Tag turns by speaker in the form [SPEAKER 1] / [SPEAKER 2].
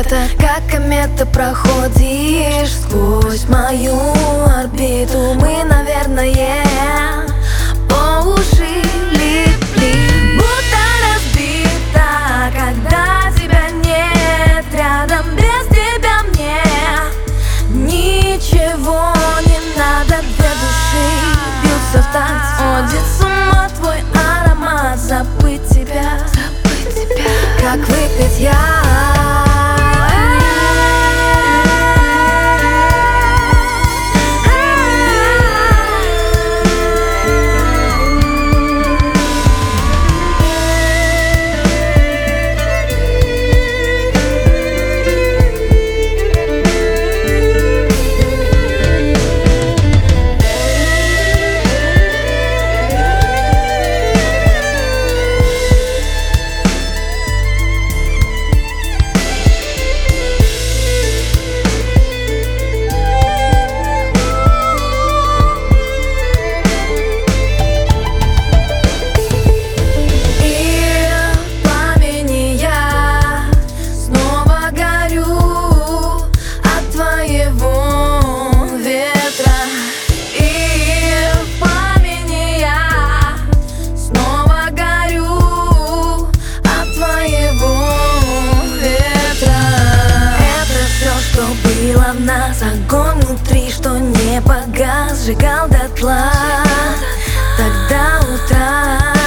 [SPEAKER 1] света, как комета проходишь сквозь мою орбиту. Мы, наверное, по уши липли, будто разбита, когда тебя нет рядом. Без тебя мне ничего не надо. Две души бьются в такт, сводит с ума твой аромат. Забыть тебя, как выпить я. Было в нас огонь внутри, что не погас, сжигал дотла. Тогда утра